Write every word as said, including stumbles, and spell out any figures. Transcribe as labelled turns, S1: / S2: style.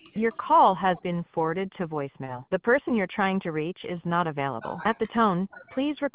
S1: Your call has been forwarded to voicemail. The person you're trying to reach is not available. At the tone, please record